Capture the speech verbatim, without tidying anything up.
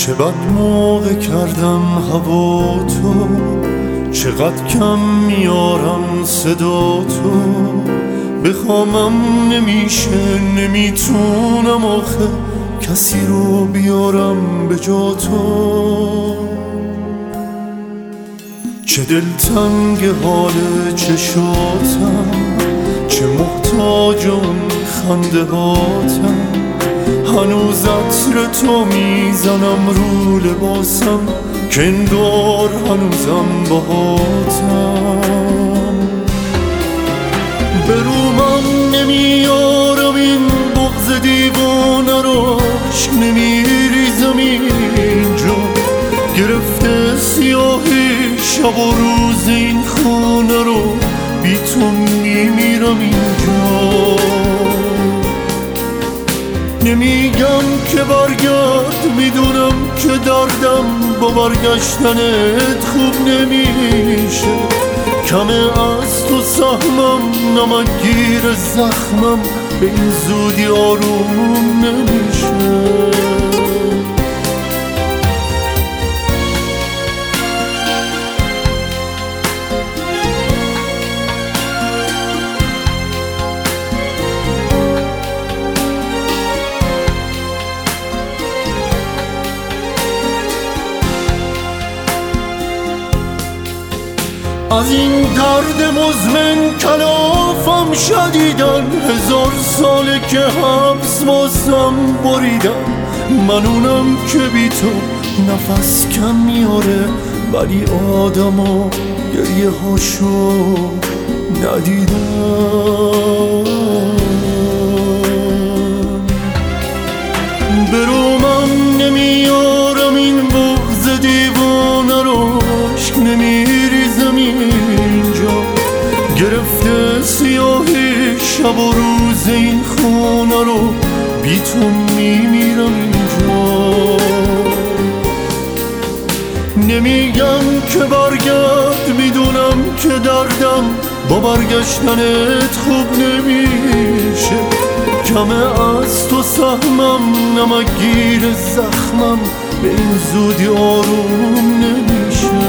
چه بد موقع کردم هوا تو، چقدر کم میارم صدا تو. بخوامم نمیشه، نمیتونم آخه کسی رو بیارم به جا تو. چه دلتنگ حال چشاتم، چه محتاج اون خنده هاتم. هنوز عطر تو میزنم رو لباسم که انگار هنوزم باهاتم. به رومم نمیارم این بغض دیوانه رو، عشق نمیریزم اینجا. گرفته سیاهی شب و روز این خونه رو، بی تو میمیرم اینجا. نمیگم که برگرد، میدونم که دردم با برگشتنت خوب نمیشه. کمه از تو سهمم، نمک گیر زخمم به این زودی آروم نمیشه. از این درد مزمن کلافم شدیدن، هزار ساله که حبس واسم بریدن. من اونم که بی تو نفس کم میاره، ولی آدم و گریه هاشو ندیدم. به رومم نمیارم این بغض دیوانه رو، عشق نمیریزم اینجا. گرفته سیاهی شب و روز این خونه رو، بی تو میمیرم اینجا. نمیگم که برگرد، میدونم که دردم با برگشتنت خوب نمیشه. کمه از تو سهمم، نمک گیر زخمم به این زودی آروم نمیشه.